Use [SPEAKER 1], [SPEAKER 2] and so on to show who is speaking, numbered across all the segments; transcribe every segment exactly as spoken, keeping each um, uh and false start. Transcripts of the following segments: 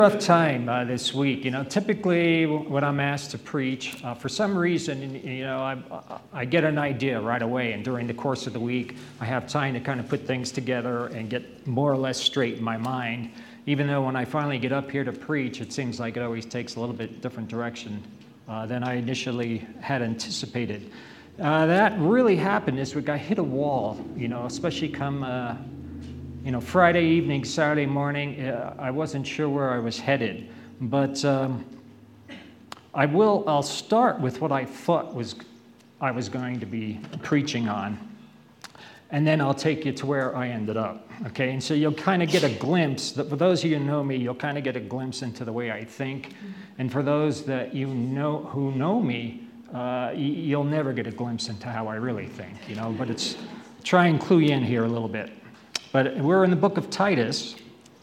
[SPEAKER 1] Rough time uh, this week. You know, typically when I'm asked to preach, uh, for some reason, you know, I, I get an idea right away, and during the course of the week, I have time to kind of put things together and get more or less straight in my mind. Even though when I finally get up here to preach, it seems like it always takes a little bit different direction uh, than I initially had anticipated. Uh, that really happened this week. I hit a wall, you know, especially come. Uh, You know, Friday evening, Saturday morning, uh, I wasn't sure where I was headed, but um, I will. I'll start with what I thought was I was going to be preaching on, and then I'll take you to where I ended up. Okay, and so you'll kind of get a glimpse. That for those of you who know me, you'll kind of get a glimpse into the way I think, and for those that you know who know me, uh, you'll never get a glimpse into how I really think. You know, but it's try and clue you in here a little bit. But we're in the book of Titus,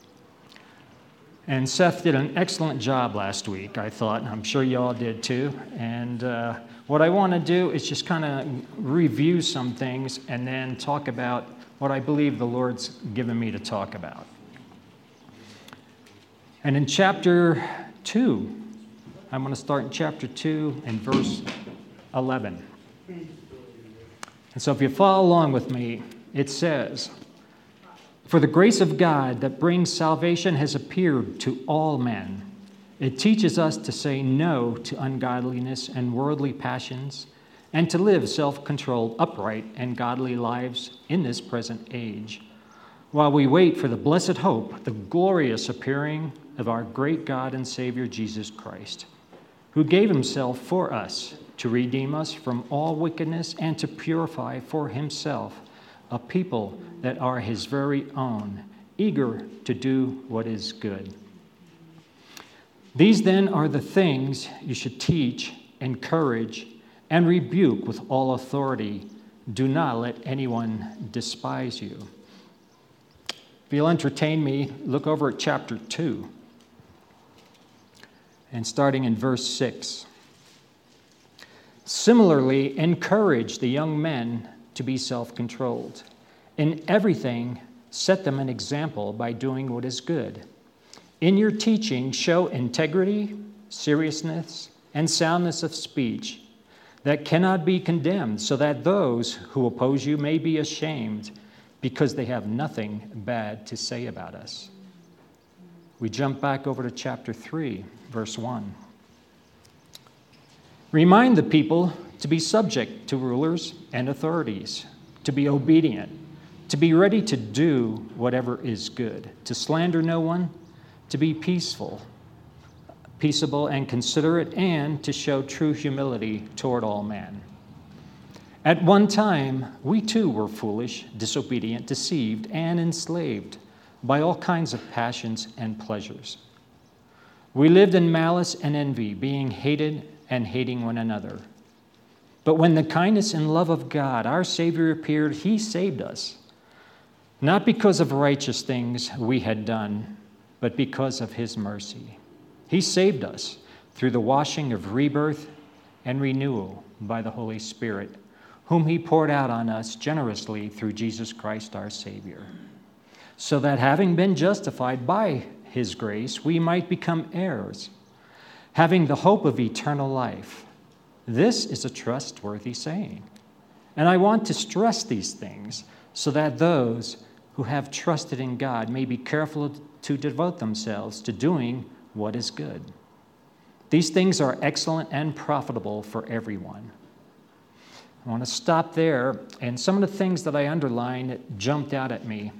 [SPEAKER 1] and Seth did an excellent job last week, I thought, and I'm sure you all did too. And uh, what I want to do is just kind of review some things and then talk about what I believe the Lord's given me to talk about. And in chapter two, I'm going to start in chapter two and verse eleven. And so if you follow along with me, it says, "For the grace of God that brings salvation has appeared to all men. It teaches us to say no to ungodliness and worldly passions, and to live self-controlled, upright, and godly lives in this present age, while we wait for the blessed hope, the glorious appearing of our great God and Savior Jesus Christ, who gave himself for us to redeem us from all wickedness and to purify for himself a people that are his very own, eager to do what is good. These then are the things you should teach, encourage, and rebuke with all authority. Do not let anyone despise you." If you'll entertain me, look over at chapter two, and starting in verse six. "Similarly, encourage the young men to be self-controlled. In everything, set them an example by doing what is good. In your teaching, show integrity, seriousness, and soundness of speech that cannot be condemned, so that those who oppose you may be ashamed because they have nothing bad to say about us." We jump back over to chapter three, verse one. "Remind the people to be subject to rulers and authorities, to be obedient, to be ready to do whatever is good, to slander no one, to be peaceful, peaceable and considerate, and to show true humility toward all men. At one time, we too were foolish, disobedient, deceived, and enslaved by all kinds of passions and pleasures. We lived in malice and envy, being hated and hating one another. But when the kindness and love of God, our Savior, appeared, he saved us, not because of righteous things we had done, but because of his mercy. He saved us through the washing of rebirth and renewal by the Holy Spirit, whom he poured out on us generously through Jesus Christ our Savior, so that having been justified by his grace, we might become heirs, having the hope of eternal life. This is a trustworthy saying, and I want to stress these things so that those who have trusted in God may be careful to devote themselves to doing what is good. These things are excellent and profitable for everyone." I want to stop there, and some of the things that I underlined jumped out at me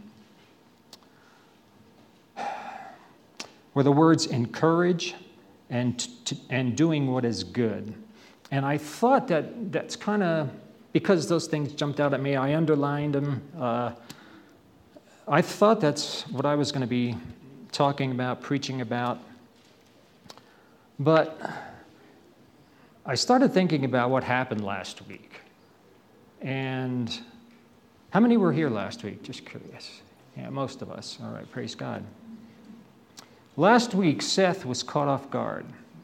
[SPEAKER 1] were the words encourage and, t- and doing what is good. And I thought that that's kind of, because those things jumped out at me, I underlined them. Uh, I thought that's what I was going to be talking about, preaching about. But I started thinking about what happened last week. And how many were here last week? Just curious. Yeah, most of us. All right, praise God. Last week, Seth was caught off guard.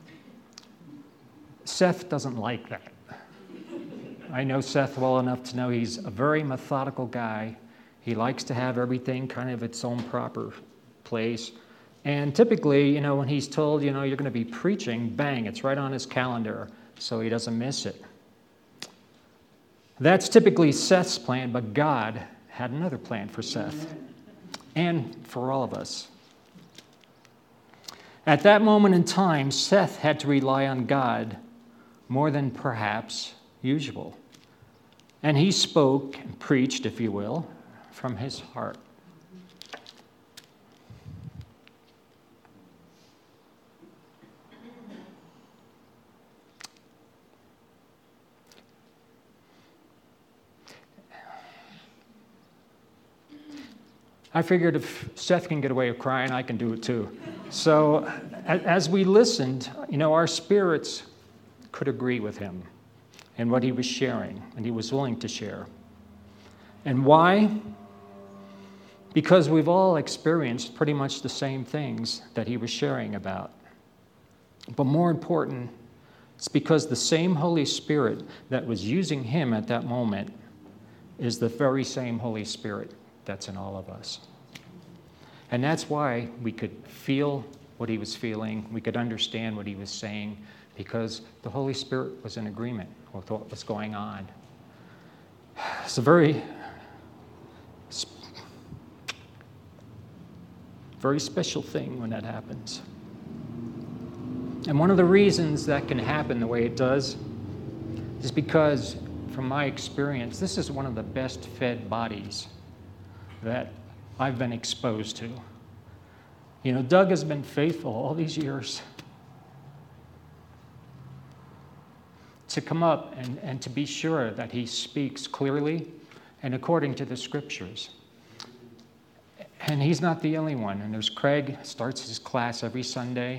[SPEAKER 1] Seth doesn't like that. I know Seth well enough to know he's a very methodical guy. He likes to have everything kind of its own proper place. And typically, you know, when he's told, you know, you're going to be preaching, bang, it's right on his calendar so he doesn't miss it. That's typically Seth's plan, but God had another plan for Seth and for all of us. At that moment in time, Seth had to rely on God more than perhaps usual. And he spoke and preached, if you will, from his heart. I figured if Seth can get away with crying, I can do it too. So as we listened, you know, our spirits could agree with him and what he was sharing, and he was willing to share. And why? Because we've all experienced pretty much the same things that he was sharing about. But more important, it's because the same Holy Spirit that was using him at that moment is the very same Holy Spirit that's in all of us. And that's why we could feel what he was feeling, we could understand what he was saying, because the Holy Spirit was in agreement with what was going on. It's a very, very special thing when that happens. And one of the reasons that can happen the way it does is because, from my experience, this is one of the best fed bodies that I've been exposed to. You know, Doug has been faithful all these years to come up and, and to be sure that he speaks clearly and according to the scriptures. And he's not the only one. And there's Craig, starts his class every Sunday.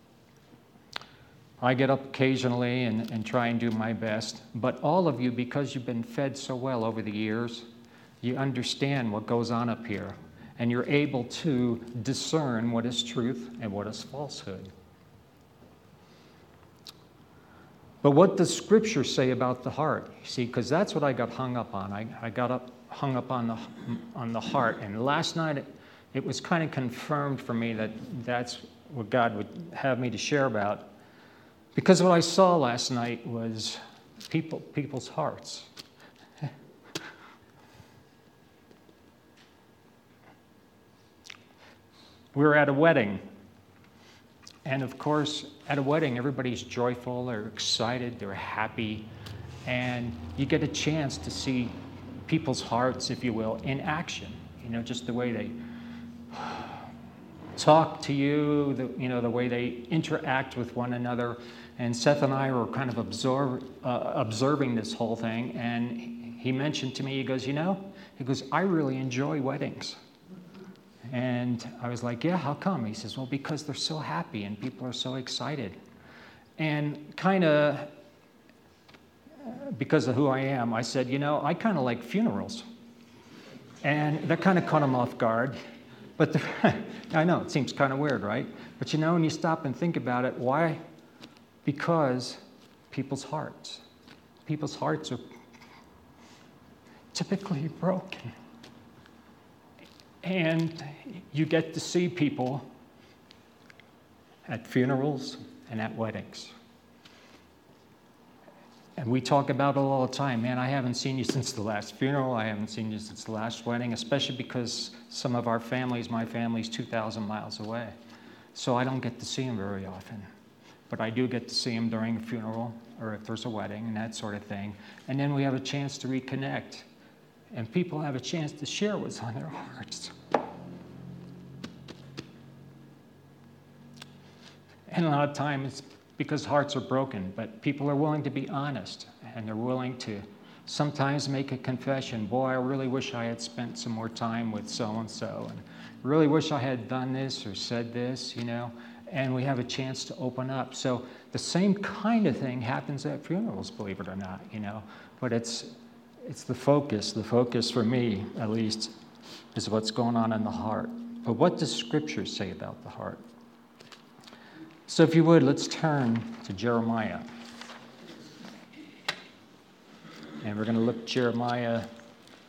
[SPEAKER 1] I get up occasionally and, and try and do my best. But all of you, because you've been fed so well over the years, you understand what goes on up here, and you're able to discern what is truth and what is falsehood. But what does Scripture say about the heart? You see, because that's what I got hung up on. I, I got up, hung up on the on the heart, and last night it, it was kind of confirmed for me that that's what God would have me to share about. Because what I saw last night was people people's hearts. We were at a wedding, and of course, at a wedding, everybody's joyful, they're excited, they're happy, and you get a chance to see people's hearts, if you will, in action. You know, just the way they talk to you, the, you know, the way they interact with one another. And Seth and I were kind of absorb, uh, observing this whole thing, and he mentioned to me, he goes, you know, he goes, I really enjoy weddings. And I was like, yeah, how come? He says, well, because they're so happy and people are so excited. And kind of, because of who I am, I said, you know, I kind of like funerals. And that kind of caught him off guard. But the, I know, it seems kind of weird, right? But you know, when you stop and think about it, why? Because people's hearts. People's hearts are typically broken. And you get to see people at funerals and at weddings. And we talk about it all the time. Man, I haven't seen you since the last funeral. I haven't seen you since the last wedding, especially because some of our families, my family's two thousand miles away. So I don't get to see them very often. But I do get to see them during a funeral or if there's a wedding and that sort of thing. And then we have a chance to reconnect. And people have a chance to share what's on their hearts. And a lot of times it's because hearts are broken, but people are willing to be honest, and they're willing to sometimes make a confession. Boy, I really wish I had spent some more time with so-and-so, and really wish I had done this or said this, you know, and we have a chance to open up. So the same kind of thing happens at funerals, believe it or not, you know, but it's It's the focus. The focus for me, at least, is what's going on in the heart. But what does Scripture say about the heart? So if you would, let's turn to Jeremiah. And we're going to look at Jeremiah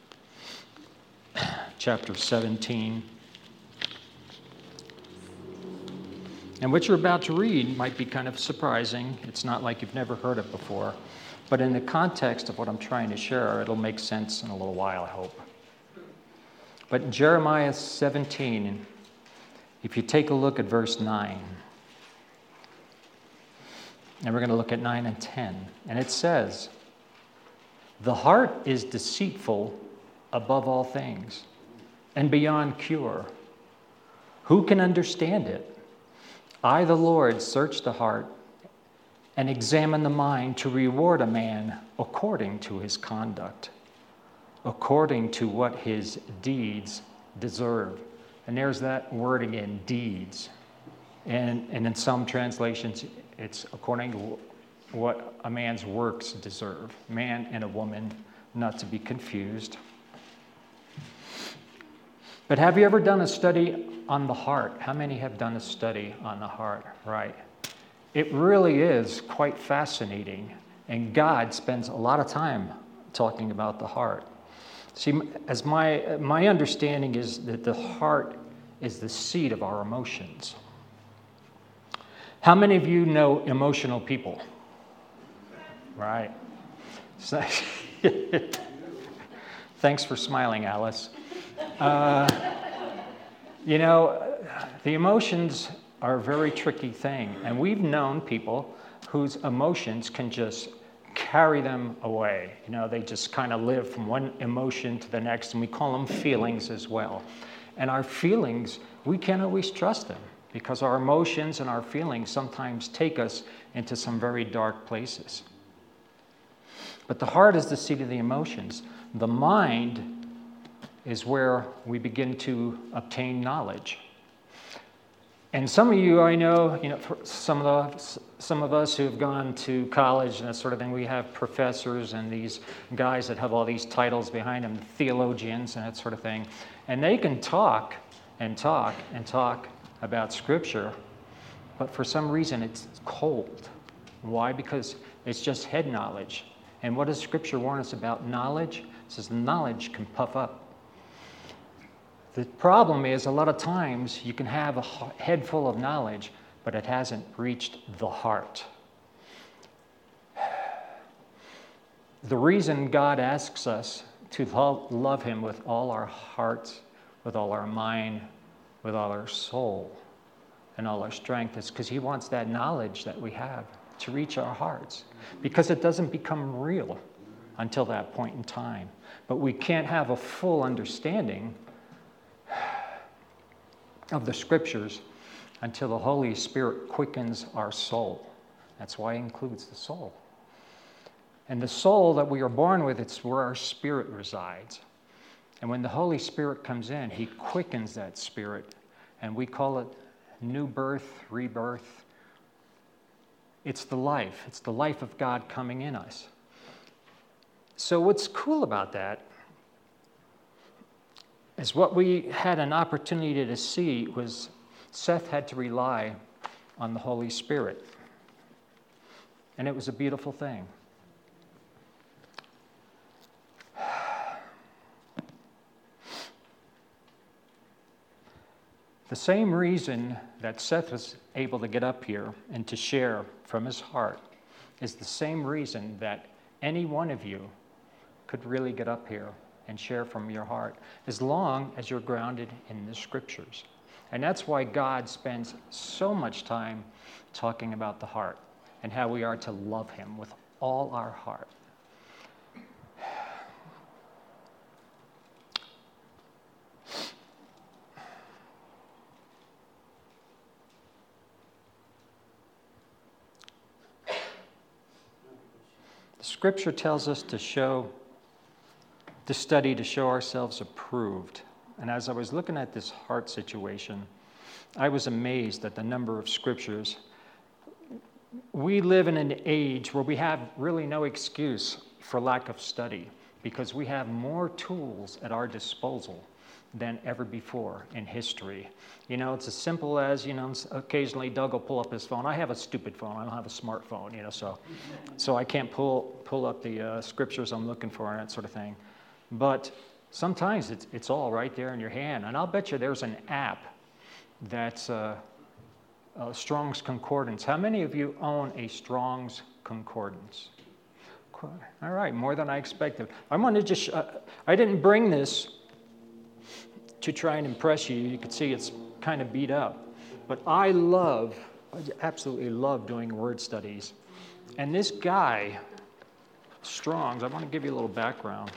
[SPEAKER 1] chapter seventeen. And what you're about to read might be kind of surprising. It's not like you've never heard it before. But in the context of what I'm trying to share, it'll make sense in a little while, I hope. But in Jeremiah seventeen, if you take a look at verse nine, and we're going to look at nine and ten, and it says, "The heart is deceitful above all things, and beyond cure. Who can understand it? I, the Lord, search the heart and examine the mind to reward a man according to his conduct, according to what his deeds deserve." And there's that word again, deeds. And, and in some translations, it's according to what a man's works deserve. Man and a woman, not to be confused. But have you ever done a study on the heart? How many have done a study on the heart? Right. It really is quite fascinating. And God spends a lot of time talking about the heart. See, as my my understanding is that the heart is the seat of our emotions. How many of you know emotional people? Right. So, thanks for smiling, Alice. Uh, you know, the emotions are a very tricky thing, and we've known people whose emotions can just carry them away. You know, they just kind of live from one emotion to the next, and we call them feelings as well. And our feelings, we can't always trust them because our emotions and our feelings sometimes take us into some very dark places. But the heart is the seat of the emotions. The mind is where we begin to obtain knowledge. And some of you, I know, you know, for some of the, some of us who have gone to college and that sort of thing, we have professors and these guys that have all these titles behind them, theologians and that sort of thing, and they can talk and talk and talk about Scripture, but for some reason it's cold. Why? Because it's just head knowledge. And what does Scripture warn us about knowledge? It says knowledge can puff up. The problem is a lot of times you can have a head full of knowledge, but it hasn't reached the heart. The reason God asks us to love Him with all our hearts, with all our mind, with all our soul, and all our strength is because He wants that knowledge that we have to reach our hearts, because it doesn't become real until that point in time. But we can't have a full understanding of the Scriptures until the Holy Spirit quickens our soul. That's why He includes the soul. And the soul that we are born with, it's where our spirit resides. And when the Holy Spirit comes in, He quickens that spirit, and we call it new birth, rebirth. It's the life. It's the life of God coming in us. So what's cool about that is what we had an opportunity to see was Seth had to rely on the Holy Spirit. And it was a beautiful thing. The same reason that Seth was able to get up here and to share from his heart is the same reason that any one of you could really get up here and share from your heart, as long as you're grounded in the Scriptures. And that's why God spends so much time talking about the heart and how we are to love Him with all our heart. The Scripture tells us to show to study to show ourselves approved. And as I was looking at this heart situation, I was amazed at the number of scriptures. We live in an age where we have really no excuse for lack of study, because we have more tools at our disposal than ever before in history. You know, it's as simple as, you know, occasionally Doug will pull up his phone. I have a stupid phone. I don't have a smartphone, you know, so so I can't pull pull up the uh, scriptures I'm looking for and that sort of thing. But sometimes it's, it's all right there in your hand. And I'll bet you there's an app that's uh, uh, Strong's Concordance. How many of you own a Strong's Concordance? All right, more than I expected. I want to just, uh, I didn't bring this to try and impress you. You can see it's kind of beat up. But I love, I absolutely love doing word studies. And this guy, Strong's, I want to give you a little background.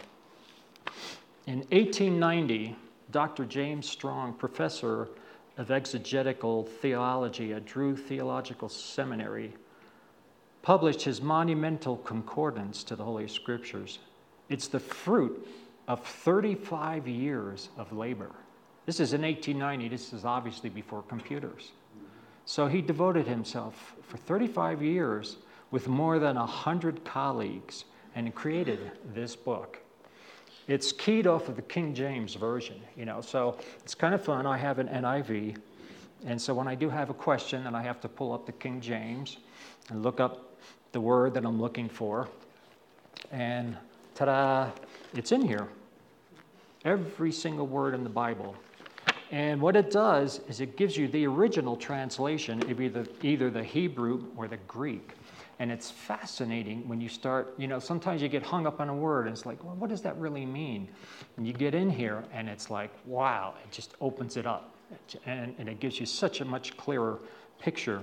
[SPEAKER 1] In eighteen ninety, Doctor James Strong, professor of exegetical theology at Drew Theological Seminary, published his monumental concordance to the Holy Scriptures. It's the fruit of thirty-five years of labor. This is in eighteen ninety. This is obviously before computers. So he devoted himself for thirty-five years with more than one hundred colleagues and created this book. It's keyed off of the King James Version, you know, so it's kind of fun. I have an N I V, and so when I do have a question and I have to pull up the King James and look up the word that I'm looking for, and ta-da, it's in here. Every single word in the Bible. And what it does is it gives you the original translation of either, either the Hebrew or the Greek. And it's fascinating when you start, you know, sometimes you get hung up on a word and it's like, well, what does that really mean? And you get in here and it's like, wow, it just opens it up. And, and it gives you such a much clearer picture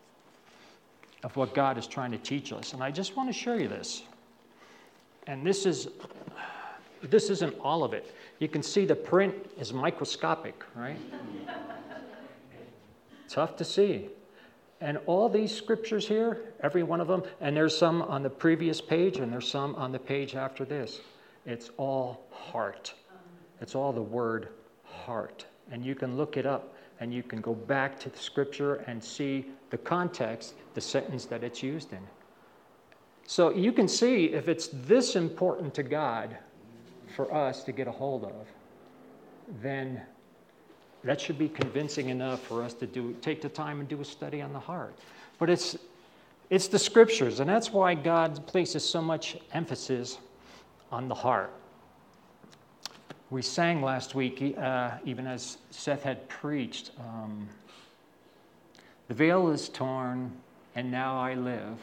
[SPEAKER 1] of what God is trying to teach us. And I just want to show you this. And this is, this isn't all of it. You can see the print is microscopic, right? Tough to see. And all these scriptures here, every one of them, and there's some on the previous page and there's some on the page after this. It's all heart. It's all the word heart. And you can look it up and you can go back to the scripture and see the context, the sentence that it's used in. So you can see if it's this important to God for us to get a hold of, then that should be convincing enough for us to do take the time and do a study on the heart. But it's it's the scriptures, and that's why God places so much emphasis on the heart. We sang last week, uh, even as Seth had preached, um, the veil is torn, and now I live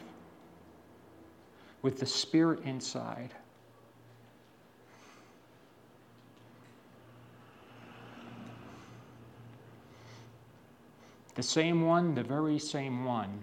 [SPEAKER 1] with the Spirit inside. The same one, the very same one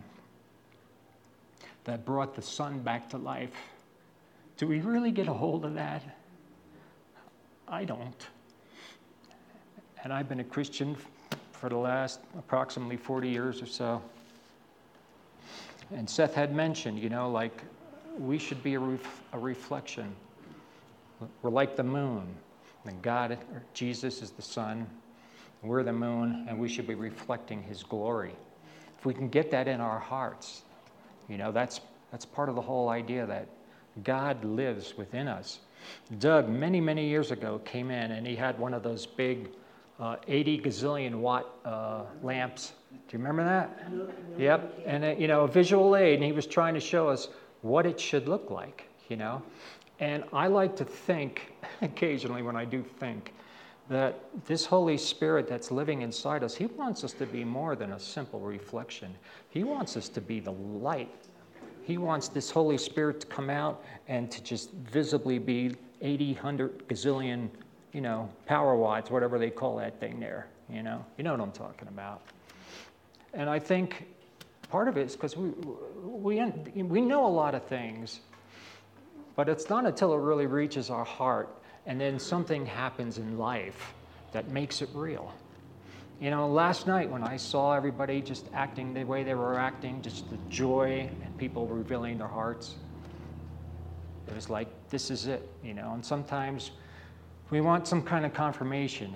[SPEAKER 1] that brought the Son back to life. Do we really get a hold of that? I don't. And I've been a Christian for the last approximately forty years or so. And Seth had mentioned, you know, like we should be a, ref- a reflection. We're like the moon. And God, or Jesus is the sun. We're the moon, and we should be reflecting his glory. If we can get that in our hearts, you know, that's that's part of the whole idea that God lives within us. Doug, many, many years ago, came in, and he had one of those big uh, eighty gazillion watt uh, lamps. Do you remember that? Yep. And, uh, you know, a visual aid, and he was trying to show us what it should look like, you know. And I like to think, occasionally when I do think, that this Holy Spirit that's living inside us, he wants us to be more than a simple reflection. He wants us to be the light. He wants this Holy Spirit to come out and to just visibly be eighty, one hundred gazillion, you know, power watts, whatever they call that thing there, you know. You know what I'm talking about. And I think part of it is because we, we, we know a lot of things, but it's not until it really reaches our heart and then something happens in life that makes it real. You know, last night when I saw everybody just acting the way they were acting, just the joy and people revealing their hearts, it was like, this is it, you know. And sometimes we want some kind of confirmation.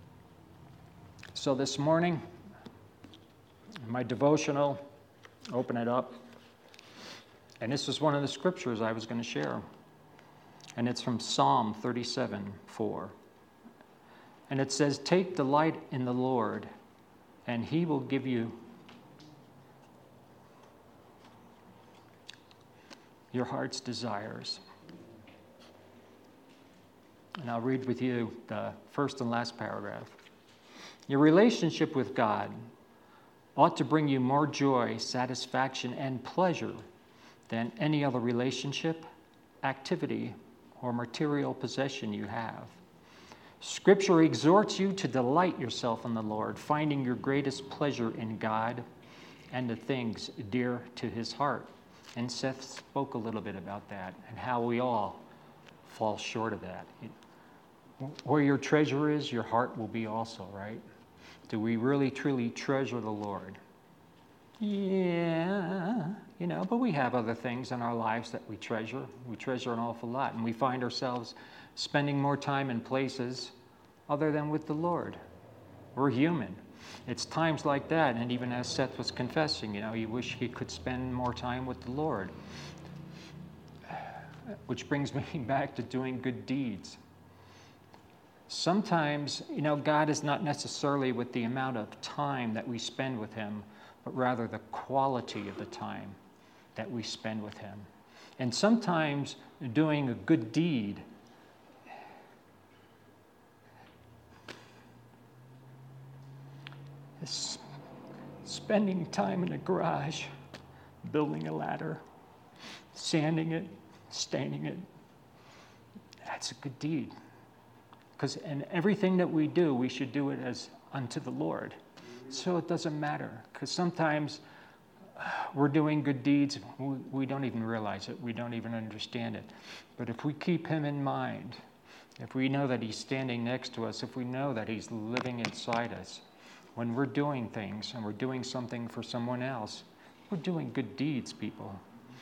[SPEAKER 1] So this morning, my devotional, open it up, and this is one of the scriptures I was going to share. And it's from Psalm thirty-seven four. And it says, take delight in the Lord, and he will give you your heart's desires. And I'll read with you the first and last paragraph. Your relationship with God ought to bring you more joy, satisfaction, and pleasure than any other relationship, activity, or material possession you have. Scripture exhorts you to delight yourself in the Lord, finding your greatest pleasure in God and the things dear to his heart. And Seth spoke a little bit about that and how we all fall short of that. Where your treasure is, your heart will be also, right? Do we really, truly treasure the Lord? Yeah, you know, but we have other things in our lives that we treasure. We treasure an awful lot, and we find ourselves spending more time in places other than with the Lord. We're human. It's times like that, and even as Seth was confessing, you know, he wished he could spend more time with the Lord. Which brings me back to doing good deeds. Sometimes, you know, God is not necessarily with the amount of time that we spend with him, but rather the quality of the time that we spend with him. And sometimes doing a good deed is spending time in a garage, building a ladder, sanding it, staining it. That's a good deed. Because in everything that we do, we should do it as unto the Lord. So it doesn't matter. Because sometimes we're doing good deeds, we, we don't even realize it. We don't even understand it. But if we keep him in mind, if we know that he's standing next to us, if we know that he's living inside us, when we're doing things and we're doing something for someone else, we're doing good deeds, people.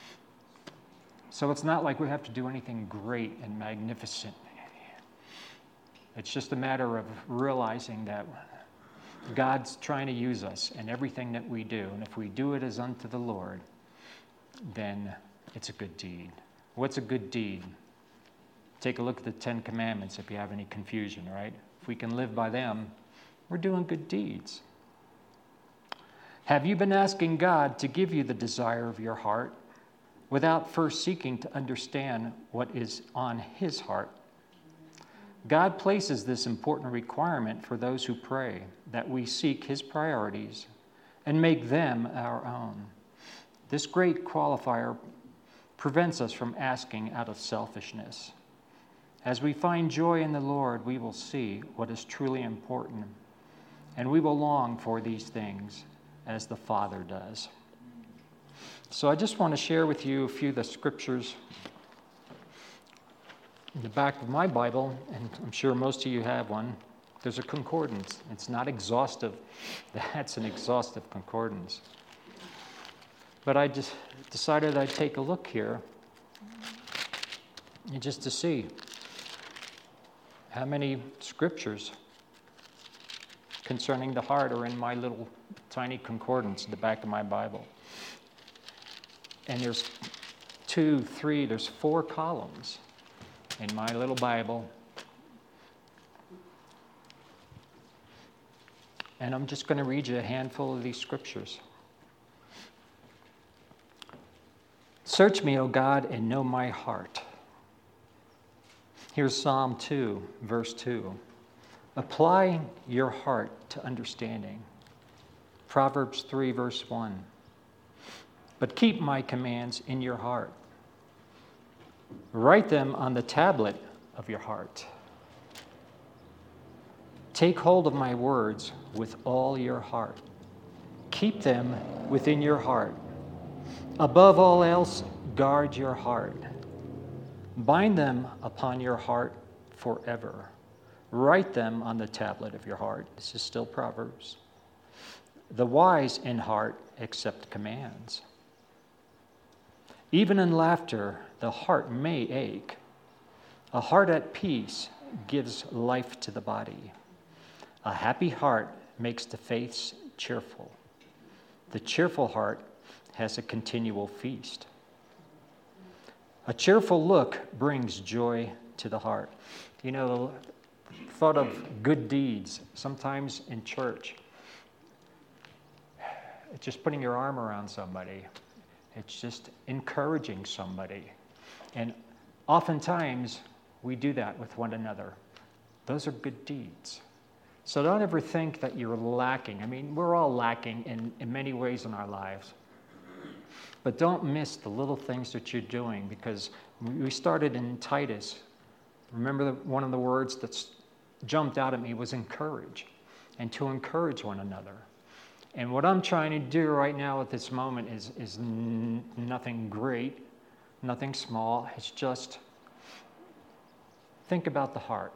[SPEAKER 1] So it's not like we have to do anything great and magnificent. It's just a matter of realizing that God's trying to use us in everything that we do. And if we do it as unto the Lord, then it's a good deed. What's a good deed? Take a look at the Ten Commandments if you have any confusion, right? If we can live by them, we're doing good deeds. Have you been asking God to give you the desire of your heart without first seeking to understand what is on his heart? God places this important requirement for those who pray, that we seek his priorities and make them our own. This great qualifier prevents us from asking out of selfishness. As we find joy in the Lord, we will see what is truly important, and we will long for these things as the Father does. So I just want to share with you a few of the scriptures in the back of my Bible, and I'm sure most of you have one. There's a concordance. It's not exhaustive. That's an exhaustive concordance. But I just decided I'd take a look here just to see how many scriptures concerning the heart are in my little tiny concordance in the back of my Bible. And there's two, three, there's four columns in my little Bible. And I'm just going to read you a handful of these scriptures. Search me, O God, and know my heart. Here's Psalm two, verse two. Apply your heart to understanding. Proverbs three, verse one. But keep my commands in your heart. Write them on the tablet of your heart. Take hold of my words with all your heart. Keep them within your heart. Above all else, guard your heart. Bind them upon your heart forever. Write them on the tablet of your heart. This is still Proverbs. The wise in heart accept commands. Even in laughter, the heart may ache. A heart at peace gives life to the body. A happy heart makes the faiths cheerful. The cheerful heart has a continual feast. A cheerful look brings joy to the heart. You know, the thought of good deeds, sometimes in church, it's just putting your arm around somebody. It's just encouraging somebody. And oftentimes, we do that with one another. Those are good deeds. So don't ever think that you're lacking. I mean, we're all lacking in, in many ways in our lives. But don't miss the little things that you're doing, because we started in Titus. Remember the, one of the words that's jumped out at me was encourage, and to encourage one another. And what I'm trying to do right now at this moment is, is n- nothing great, nothing small. It's just think about the heart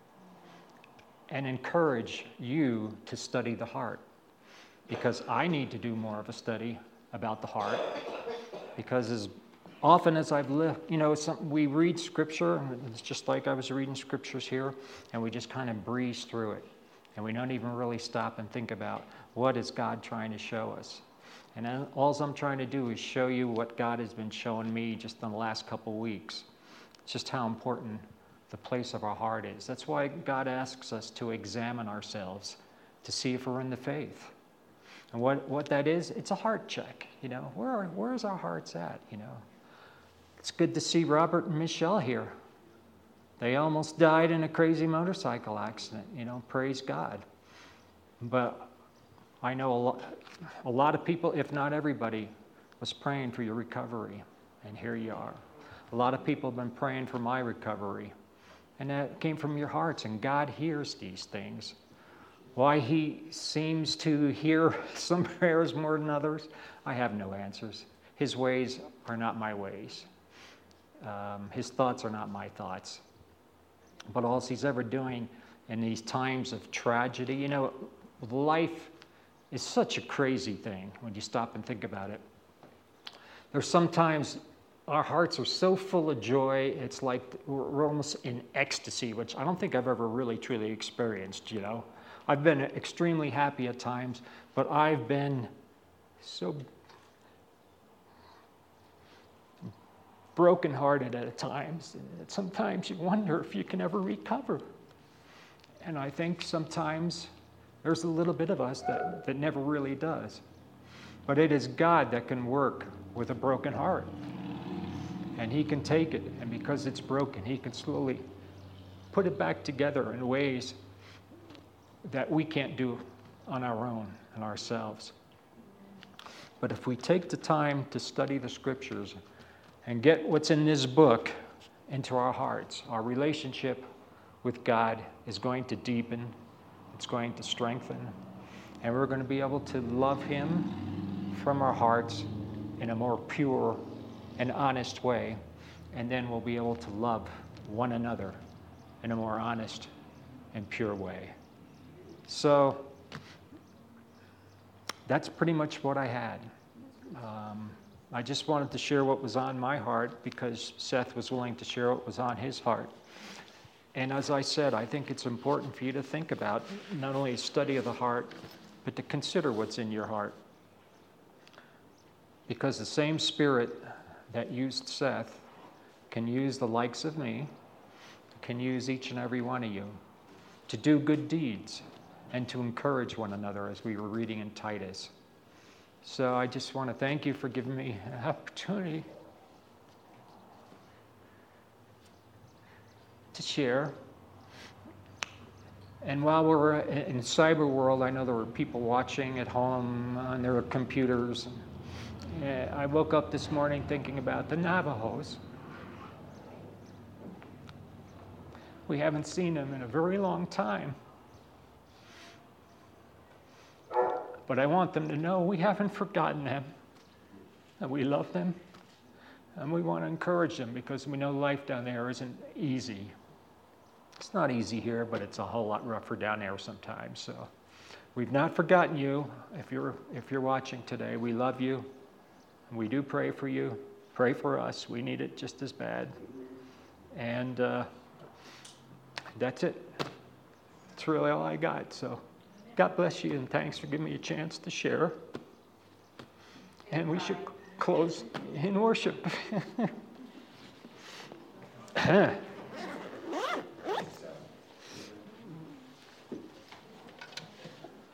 [SPEAKER 1] and encourage you to study the heart, because I need to do more of a study about the heart, because as often as I've lived, you know, some, we read Scripture, and it's just like I was reading Scriptures here, and we just kind of breeze through it. And we don't even really stop and think about what is God trying to show us. And then all I'm trying to do is show you what God has been showing me just in the last couple weeks. Just how important the place of our heart is. That's why God asks us to examine ourselves to see if we're in the faith. And what, what that is, it's a heart check. You know, where are, where's our hearts at, you know? It's good to see Robert and Michelle here. They almost died in a crazy motorcycle accident, you know, praise God. But I know a lot, a lot of people, if not everybody, was praying for your recovery, and here you are. A lot of people have been praying for my recovery, and that came from your hearts, and God hears these things. Why he seems to hear some prayers more than others, I have no answers. His ways are not my ways. Um, his thoughts are not my thoughts. But all he's ever doing in these times of tragedy, you know, life is such a crazy thing when you stop and think about it. There's sometimes our hearts are so full of joy, it's like we're almost in ecstasy, which I don't think I've ever really truly experienced, you know. I've been extremely happy at times, but I've been so brokenhearted at times. And sometimes you wonder if you can ever recover. And I think sometimes there's a little bit of us that, that never really does. But it is God that can work with a broken heart. And he can take it, and because it's broken, he can slowly put it back together in ways that we can't do on our own and ourselves. But if we take the time to study the Scriptures and get what's in this book into our hearts, our relationship with God is going to deepen, it's going to strengthen, and we're going to be able to love him from our hearts in a more pure and honest way, and then we'll be able to love one another in a more honest and pure way. So that's pretty much what I had. Um, I just wanted to share what was on my heart because Seth was willing to share what was on his heart. And as I said, I think it's important for you to think about not only a study of the heart, but to consider what's in your heart. Because the same Spirit that used Seth can use the likes of me, can use each and every one of you to do good deeds and to encourage one another, as we were reading in Titus. So I just want to thank you for giving me an opportunity to share. And while we're in the cyber world, I know there were people watching at home on their computers. I woke up this morning thinking about the Navajos. We haven't seen them in a very long time. But I want them to know we haven't forgotten them, that we love them, and we want to encourage them because we know life down there isn't easy. It's not easy here, but it's a whole lot rougher down there sometimes. So we've not forgotten you. If you're if you're watching today, we love you, and we do pray for you. Pray for us. We need it just as bad. And uh, that's it. That's really all I got. So God bless you, and thanks for giving me a chance to share. And we should close in worship.